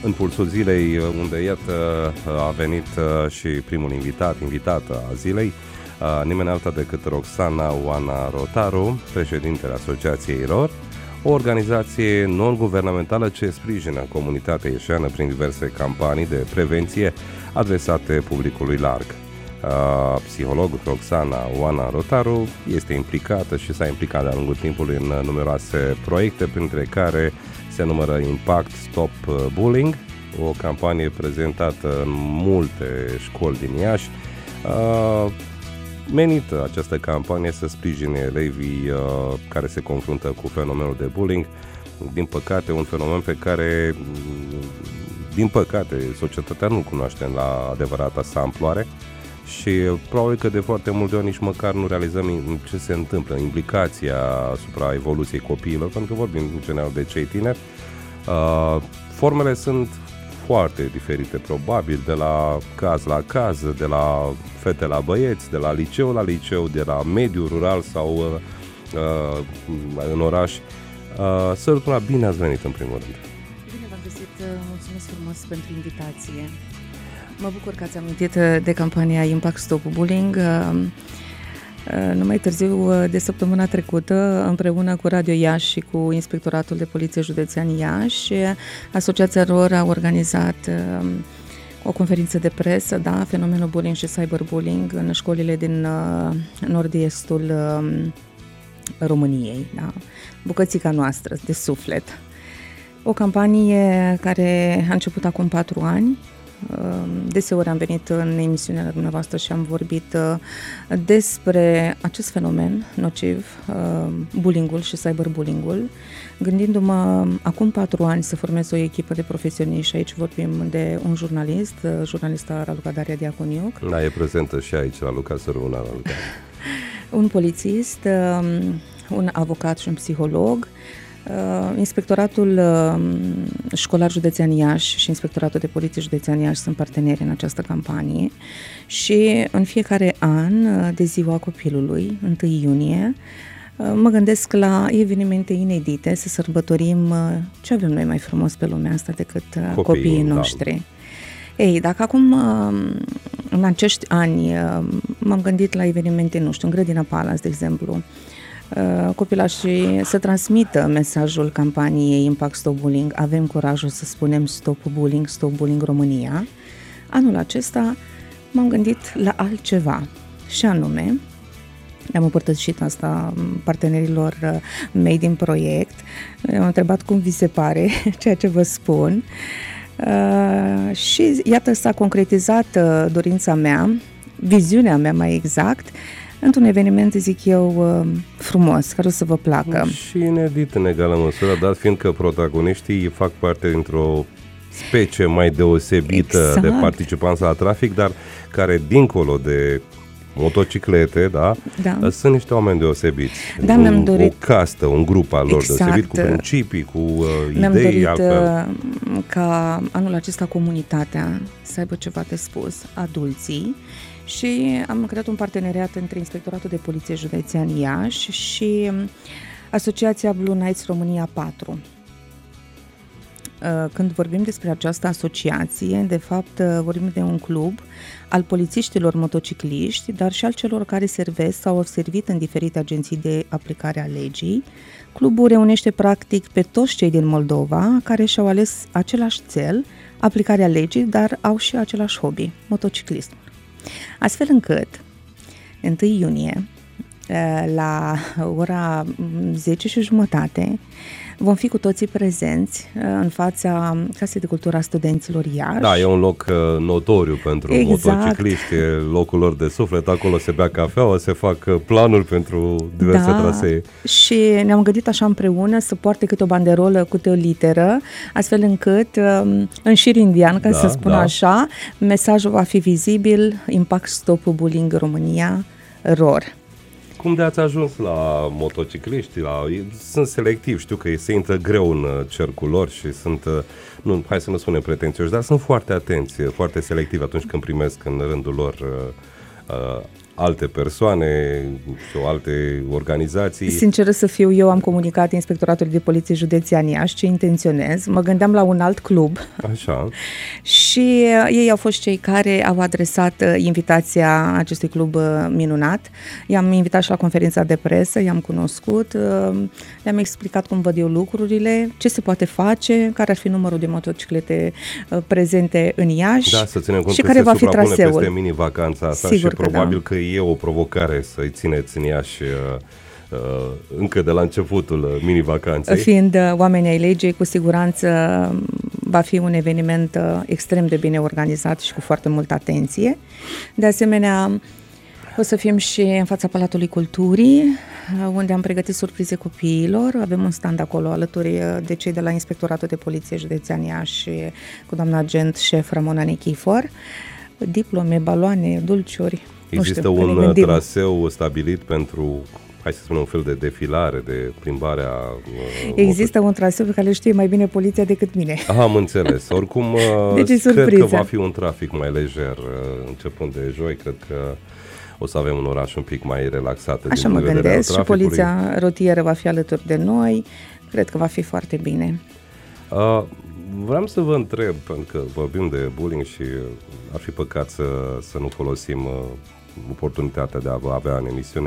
în pulsul zilei, unde iată a venit și primul invitată a zilei, nimeni alta decât Roxana Oana Rotaru, președintele Asociației ROR, o organizație non-guvernamentală ce sprijină comunitatea ieșeană prin diverse campanii de prevenție adresate publicului larg. Psihologul Roxana Oana Rotaru este implicată și s-a implicat de-a lungul timpului în numeroase proiecte, printre care se numără Impact Stop Bullying, o campanie prezentată în multe școli din Iași, menită această campanie să sprijine elevii care se confruntă cu fenomenul de bullying. Din păcate, un fenomen pe care, din păcate, societatea nu cunoaște la adevărata sa amploare și probabil că de foarte multe ori nici măcar nu realizăm ce se întâmplă, implicația asupra evoluției copiilor, pentru că vorbim în general de cei tineri. Formele sunt foarte diferite, probabil, de la caz la caz, de la fete la băieți, de la liceu, de la mediul rural sau în oraș. Sărutuna, bine ați venit în primul rând. Bine v-am găsit, mulțumesc frumos pentru invitație. Mă bucur că ați amintit de campania Impact Stop Bullying. Numai târziu de săptămâna trecută, împreună cu Radio Iași și cu Inspectoratul de Poliție Județean Iași, Asociația ROR a organizat o conferință de presă, fenomenul bullying și cyberbullying în școlile din nord-estul României, bucățica noastră de suflet. O campanie care a început acum 4 ani. Deseori am venit în emisiunea dumneavoastră și am vorbit despre acest fenomen nociv, bullying-ul și cyberbullying-ul, gândindu-mă acum 4 ani să formez o echipă de profesioniști și aici vorbim de un jurnalist, jurnalista Raluca Daria Diaconiuc. Da, e prezentă și aici la Luca Săruna, Raluca. Un polițist, un avocat și un psiholog. Inspectoratul școlar județean Iași și Inspectoratul de Poliție județean Iași sunt parteneri în această campanie și în fiecare an de ziua copilului, 1 iunie, mă gândesc la evenimente inedite, să sărbătorim ce avem noi mai frumos pe lumea asta decât copiii noștri. Ei, dacă acum, în acești ani, m-am gândit la evenimente, nu știu, în Grădina Palace, de exemplu, copilașii să transmită mesajul campaniei Impact Stop Bullying, avem curajul să spunem Stop Bullying România. Anul acesta m-am gândit la altceva și anume, am împărtășit asta partenerilor mei din proiect, am întrebat cum vi se pare ceea ce vă spun și iată s-a concretizat dorința mea, viziunea mea mai exact, într-un eveniment, zic eu, frumos, care o să vă placă. Și inedit în egală măsură, dat fiind că protagoniștii fac parte dintr-o specie mai deosebită de participanți la trafic, dar care, dincolo de motociclete, sunt niște oameni deosebiți. Mi-am dorit o castă, un grup al lor deosebit, cu principii, cu idei. Mi-am dorit altfel. Ca anul acesta comunitatea să aibă ceva de spus, adulții, și am creat un parteneriat între Inspectoratul de Poliție Județean Iași și Asociația Blue Knights România 4. Când vorbim despre această asociație, de fapt vorbim de un club al polițiștilor motocicliști, dar și al celor care servesc sau au servit în diferite agenții de aplicare a legii. Clubul reunește practic pe toți cei din Moldova care și-au ales același cel, aplicarea legii, dar au și același hobby, motociclismul. Astfel încât, 1 iunie, la ora 10:30, vom fi cu toții prezenți în fața Casei de Cultură a Studenților Iași. Da, e un loc notoriu pentru motocicliști, e locul lor de suflet, acolo se bea cafeaua, se fac planuri pentru diverse trasee. Și ne-am gândit așa împreună să poarte câte o banderolă, câte o literă, astfel încât, în șir indian, ca să spun așa, mesajul va fi vizibil, Impact Stop Bullying România, ROR. Cum de ați ajuns la motocicliști? Sunt selectivi, știu că se intră greu în cercul lor și sunt, hai să nu spunem pretențioși, dar sunt foarte atenți, foarte selectivi atunci când primesc în rândul lor alte persoane sau alte organizații. Sinceră să fiu, eu am comunicat Inspectoratului de Poliție Județean Iași ce intenționez. Mă gândeam la un alt club. Așa. Și ei au fost cei care au adresat invitația acestui club minunat. I-am invitat și la conferința de presă, i-am cunoscut, le-am explicat cum văd eu lucrurile, ce se poate face, care ar fi numărul de motociclete prezente în Iași, da, să ținem cont și că care se va fi traseul. peste mini-vacanța asta. Sigur și probabil că e o provocare să-i țineți în Iași încă de la începutul mini-vacanței. Fiind oameni ai legii, cu siguranță va fi un eveniment extrem de bine organizat și cu foarte multă atenție. De asemenea, o să fim și în fața Palatului Culturii, unde am pregătit surprize copiilor. Avem un stand acolo alături de cei de la Inspectoratul de Poliție Județean Iași, cu doamna agent șef Ramona Nichifor. Diplome, baloane, dulciuri. Există un traseu stabilit pentru, hai să spunem, un fel de defilare, de plimbare a... Există un traseu pe care le știe mai bine poliția decât mine. Am înțeles. Oricum, deci cred că va fi un trafic mai lejer începând de joi. Cred că o să avem un oraș un pic mai relaxat. Așa mă gândesc, și poliția rutieră va fi alături de noi. Cred că va fi foarte bine. Vreau să vă întreb, pentru că vorbim de bullying și ar fi păcat să nu folosim oportunitatea de a vă avea în emisiune.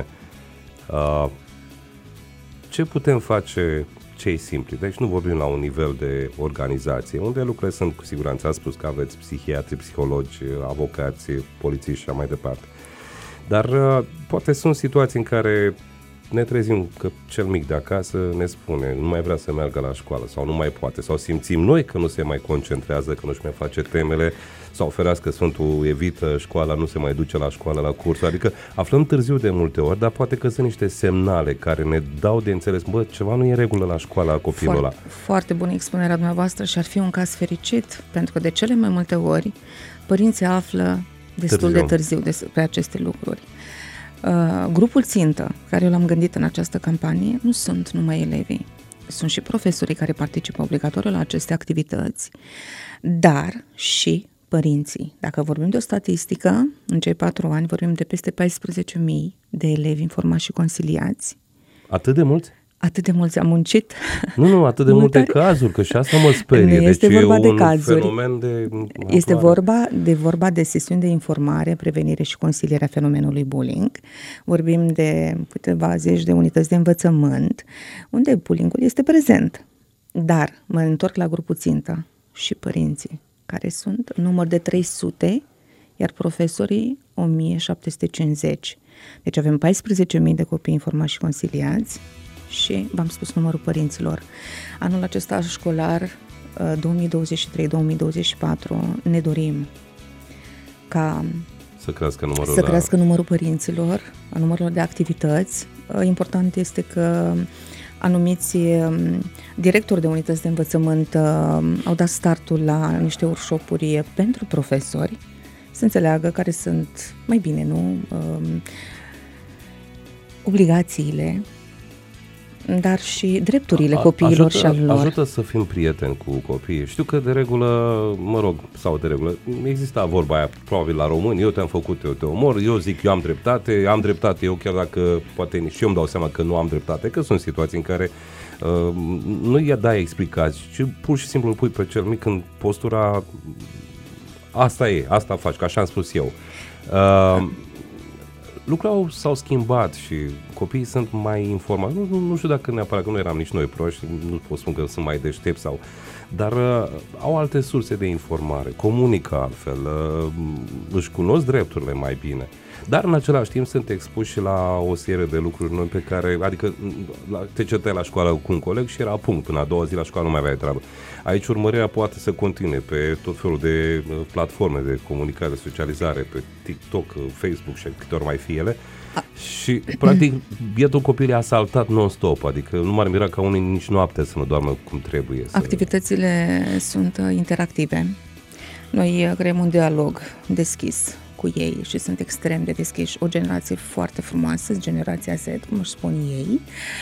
Ce putem face cei simpli? Deci nu vorbim la un nivel de organizație, unde lucrurile sunt cu siguranță. Ați spus că aveți psihiatri, psihologi, avocați, polițiști și așa mai departe. Dar poate sunt situații în care ne trezim că cel mic de acasă ne spune nu mai vrea să meargă la școală sau nu mai poate, sau simțim noi că nu se mai concentrează, că nu-și mai face temele, sau ferească Sfântul evită școala, nu se mai duce la școală, la cursuri. Adică aflăm târziu de multe ori, dar poate că sunt niște semnale care ne dau de înțeles, ceva nu e în regulă la școala copilul ăla. Foarte bună expunerea dumneavoastră și ar fi un caz fericit, pentru că de cele mai multe ori părinții află destul de târziu despre aceste lucruri. Grupul țintă, care eu l-am gândit în această campanie, nu sunt numai elevii. Sunt și profesorii care participă obligatoriu la aceste activități, dar și părinții. Dacă vorbim de o statistică, în cei 4 ani vorbim de peste 14.000 de elevi informați și consiliați. Atât de mulți? Atât de mulți am muncit. Nu, atât de multe cazuri, că și asta mă sperie. Nu este vorba de cazuri. Fenomen de... Este vorba de sesiuni de informare, prevenire și consiliere a fenomenului bullying. Vorbim de câteva zeci de unități de învățământ, unde bullying-ul este prezent. Dar mă întorc la grupul țintă și părinții, care sunt în număr de 300, iar profesorii 1750. Deci avem 14.000 de copii informați și consiliați. Și v-am spus numărul părinților. Anul acesta școlar 2023-2024 ne dorim ca să crească numărul părinților, a numărul de activități. Important este că anumiți directori de unități de învățământ au dat startul la niște workshop-uri pentru profesori, să înțeleagă care sunt, mai bine, nu, obligațiile, dar și drepturile copiilor și al lor. Ajută să fim prieteni cu copiii. Știu că de regulă, exista vorba aia, probabil la români, eu te-am făcut, eu te omor, eu zic eu am dreptate eu, chiar dacă poate și eu îmi dau seama că nu am dreptate, că sunt situații în care nu i-a dai explicații, ci pur și simplu îl pui pe cel mic în postura asta faci, că așa am spus eu. Lucrurile s-au schimbat și copiii sunt mai informați. Nu știu dacă neapărat că nu eram nici noi proști, nu pot spune că sunt mai deștepți dar au alte surse de informare, comunică altfel, își cunosc drepturile mai bine. Dar în același timp sunt expuși la o serie de lucruri noi pe care, adică te certai la școală cu un coleg și era punct, până a doua zi la școală nu mai aveai treabă. Aici urmărirea poate să continue pe tot felul de platforme de comunicare, de socializare, pe TikTok, Facebook și câte ori mai fie ele. Și practic bietul copil e asaltat non-stop, adică nu m-ar mira ca unii nici noapte să nu doarmă cum trebuie. Activitățile sunt interactive. Noi creăm un dialog deschis cu ei și sunt extrem de deschiși. O generație foarte frumoasă, generația Z, cum își spun ei.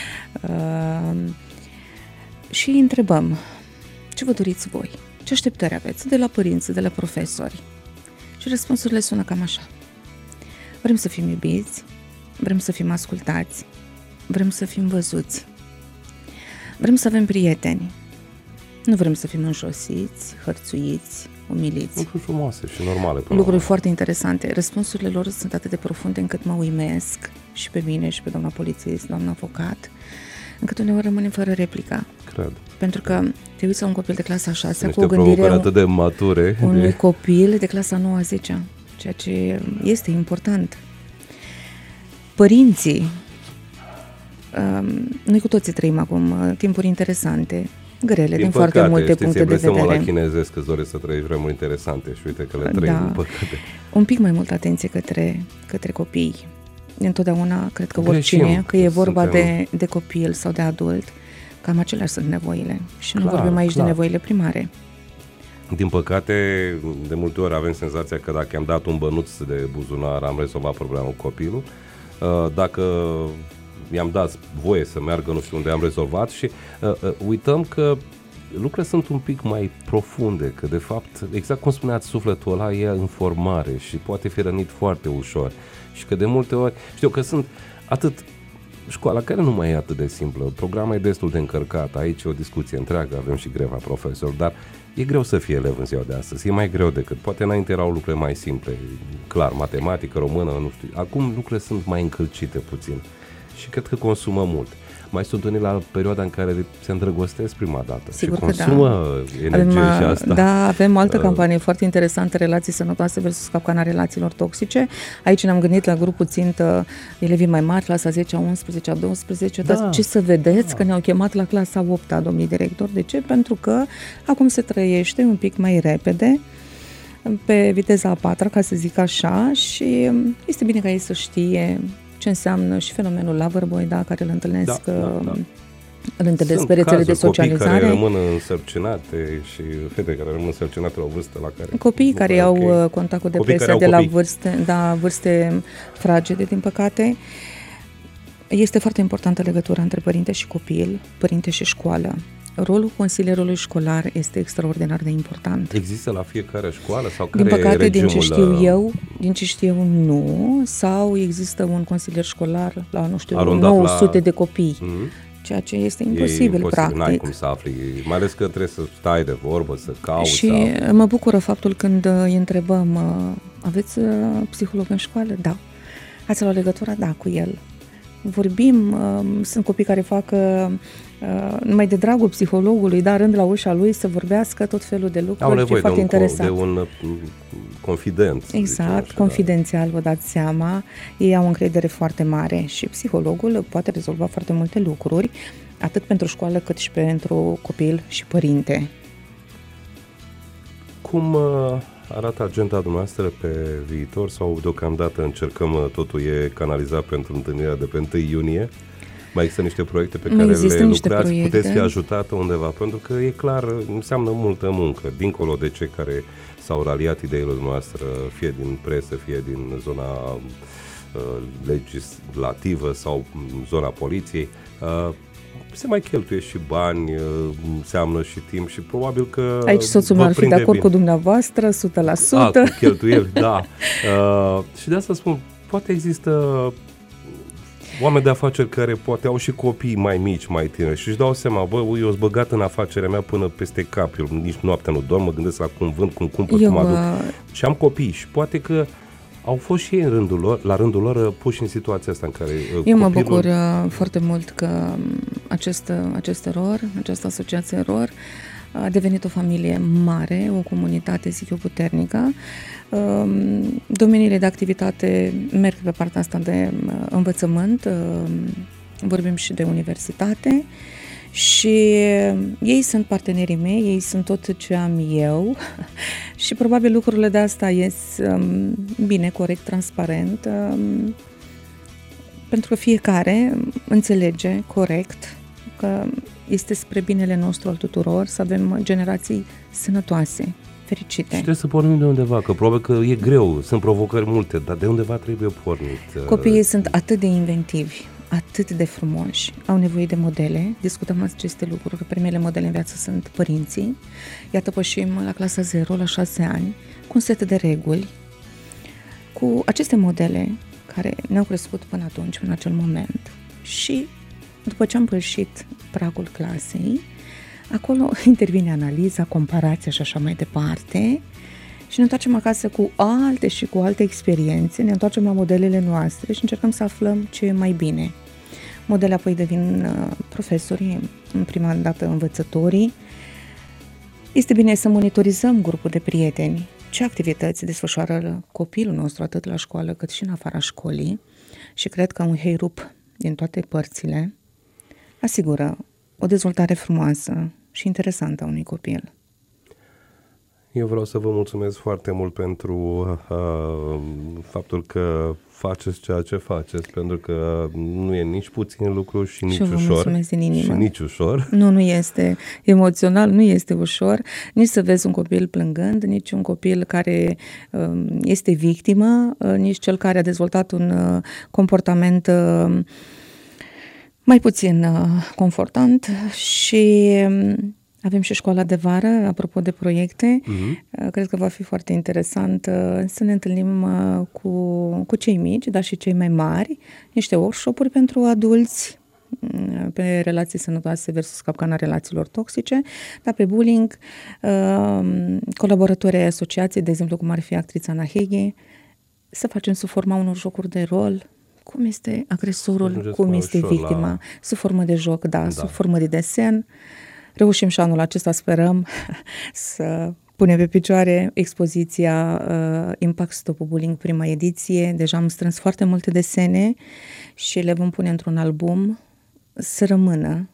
Și întrebăm, ce vă doriți voi? Ce așteptări aveți de la părinți, de la profesori? Și răspunsurile sună cam așa. Vrem să fim iubiți, vrem să fim ascultați, vrem să fim văzuți, vrem să avem prieteni, nu vrem să fim înjosiți, hărțuiți, umiliți. Lucruri frumoase și normale. Lucruri foarte interesante. Răspunsurile lor sunt atât de profunde încât mă uimesc și pe mine și pe doamna polițist, doamna avocat, încât uneori rămânem fără replica. Cred. Pentru că te uiți la un copil de clasa 6 cu o gândire atât de mature. Unui copil de clasa 9-10, ceea ce este important. Părinții, noi cu toții trăim acum timpuri interesante, grele, din foarte multe puncte de vedere. La chinezesc că îți doresc să trăiești vremuri interesante și uite că le trăim, din păcate. Un pic mai multă atenție către copii. Întotdeauna cred că oricine, că e vorba de copil sau de adult, cam aceleași sunt nevoile. Și nu vorbim aici de nevoile primare. Din păcate, de multe ori avem senzația că dacă i-am dat un bănuț de buzunar, am rezolvat problema cu copilul. Dacă i-am dat voie să meargă nu știu unde, am rezolvat și uităm că lucrurile sunt un pic mai profunde, că de fapt, exact cum spuneați, sufletul ăla e în formare și poate fi rănit foarte ușor și că de multe ori, știu că sunt atât școala care nu mai e atât de simplă, programa e destul de încărcat, aici e o discuție întreagă, avem și greva profesor, dar e greu să fie elev în ziua de astăzi, e mai greu decât, poate înainte erau lucruri mai simple, clar, matematică, română, nu știu, acum lucrurile sunt mai încălcite puțin și cred că consumă mult. Mai sunt unii la perioada în care se îndrăgostesc prima dată. Sigur și consumă energie și asta. Da, avem o altă campanie foarte interesantă, relații sănătoase versus capcana relațiilor toxice. Aici ne-am gândit la grupul țintă elevii mai mari, clasa 10, 11, 12, dar ce să vedeți că ne-au chemat la clasa 8-a, domnii director. De ce? Pentru că acum se trăiește un pic mai repede, pe viteza a 4-a, ca să zic așa, și este bine ca ei să știe ce înseamnă și fenomenul loverboy, care îl întâlnesc, îl întâlnesc pe rețele de socializare. Copii care rămân însărcinate și fete care rămân însărcinate la o vârstă la care... Copiii care au contact cu depresia de la vârste fragede, din păcate. Este foarte importantă legătura între părinte și copil, părinte și școală. Rolul consilierului școlar este extraordinar de important. Există la fiecare școală sau care din păcate, e regimul? Din ce știu eu, nu. Sau există un consilier școlar la, 900 de copii. Ceea ce este imposibil, practic. N-ai cum să afli, mai ales că trebuie să stai de vorbă, să cauți. Și mă bucură faptul când îi întrebăm, aveți psiholog în școală? Da. Ați luat legătura? Da, cu el. Vorbim, sunt copii care fac numai de dragul psihologului, dar rând la ușa lui să vorbească tot felul de lucruri. Au nevoie foarte interesant. De un confident. Exact, confidențial, vă dați seama. Ei au încredere foarte mare și psihologul poate rezolva foarte multe lucruri, atât pentru școală cât și pentru copil și părinte. Cum arată agenda dumneavoastră pe viitor sau deocamdată încercăm, totul e canalizat pentru întâlnirea de pe 1 iunie? Mai există niște proiecte pe care le lucrați, puteți fi ajutată undeva, pentru că e clar, înseamnă multă muncă, dincolo de cei care s-au raliat ideile noastre, fie din presă, fie din zona legislativă sau zona poliției. Se mai cheltuie și bani, înseamnă și timp și probabil că aici soțul meu ar fi de acord cu dumneavoastră 100%. Cu cheltuieli, da. Și de asta spun, poate există oameni de afaceri care poate au și copii mai mici, mai tineri și își dau seama, eu sunt băgat în afacerea mea până peste cap, eu nici noaptea nu dorm, mă gândesc la cum vând, cum cumpăr, cum aduc și am copii și poate că au fost și ei la rândul lor puși în situația asta în care eu mă bucur foarte mult că acest eror, această asociație eror a devenit o familie mare, o comunitate, zic eu, puternică. Domeniile de activitate merg pe partea asta de învățământ, vorbim și de universitate și ei sunt partenerii mei, ei sunt tot ce am eu și probabil lucrurile de asta ies bine, corect, transparent, pentru că fiecare înțelege corect că este spre binele nostru al tuturor să avem generații sănătoase, fericite. Și trebuie să pornim de undeva, că probabil că e greu, sunt provocări multe, dar de undeva trebuie pornit. Copiii sunt atât de inventivi, atât de frumoși, au nevoie de modele, discutăm aceste lucruri, că primele modele în viață sunt părinții. Iată, pășim la clasa 0, la 6 ani, cu un set de reguli. Cu aceste modele care ne-au crescut până atunci, până acel moment. Și după ce am pășit pragul clasei, acolo intervine analiza, comparația și așa mai departe și ne întoarcem acasă cu alte experiențe, ne întoarcem la modelele noastre și încercăm să aflăm ce e mai bine. Modele apoi devin profesorii, în prima dată învățătorii. Este bine să monitorizăm grupul de prieteni, ce activități desfășoară copilul nostru atât la școală cât și în afara școlii și cred că un heirup din toate părțile asigură o dezvoltare frumoasă și interesantă a unui copil. Eu vreau să vă mulțumesc foarte mult pentru faptul că faceți ceea ce faceți, pentru că nu e nici puțin lucru și nici ușor. Mulțumesc din inimă. Și nici ușor. Nu este emoțional, nu este ușor, nici să vezi un copil plângând, nici un copil care este victimă, nici cel care a dezvoltat un comportament mai puțin confortant și avem și școala de vară, apropo de proiecte. Cred că va fi foarte interesant să ne întâlnim cu cei mici, dar și cei mai mari, niște workshop-uri pentru adulți pe relații sănătoase versus capcana relațiilor toxice, dar pe bullying, colaboratorii ai asociației, de exemplu cum ar fi actrița Ana Heghe, să facem sub forma unor jocuri de rol, cum este agresorul, cum este victima, sub formă de joc, sub formă de desen. Reușim și anul acesta, sperăm, să punem pe picioare expoziția Impact Stop Bullying, prima ediție. Deja am strâns foarte multe desene și le vom pune într-un album să rămână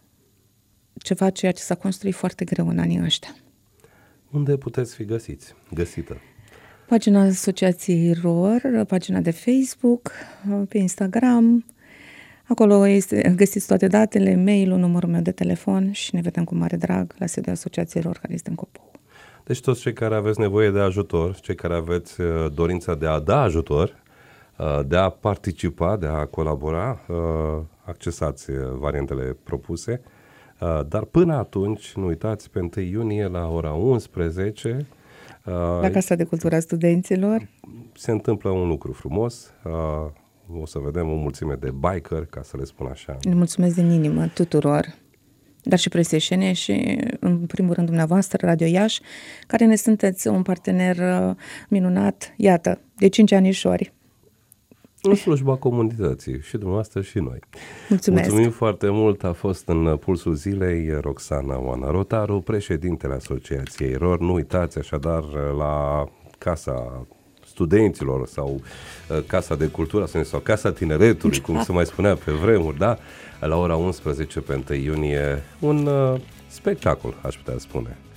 ceea ce s-a construit foarte greu în anii ăștia. Unde puteți fi găsită? Pagina Asociației ROR, pagina de Facebook, pe Instagram. Acolo găsiți toate datele, mail-ul, numărul meu de telefon și ne vedem cu mare drag la sediul Asociației ROR, care este în Copou. Deci toți cei care aveți nevoie de ajutor, cei care aveți dorința de a da ajutor, de a participa, de a colabora, accesați variantele propuse. Dar până atunci, nu uitați, pe 1 iunie la ora 11... la Casa de Cultură a Studenților se întâmplă un lucru frumos. O să vedem o mulțime de biker, ca să le spun așa. Le mulțumesc din inimă tuturor, dar și Presieșene și, în primul rând, dumneavoastră, Radio Iași, care ne sunteți un partener minunat, iată, de 5 anișori. În slujba comunității, și dumneavoastră și noi. Mulțumesc! Mulțumim foarte mult, a fost în Pulsul Zilei Roxana Oana Rotaru, președintele Asociației ROR. Nu uitați așadar la Casa Studenților sau Casa de Cultură sau Casa Tineretului, cum se mai spunea pe vremuri, da? La ora 11 pe 1 iunie, un spectacol, aș putea spune.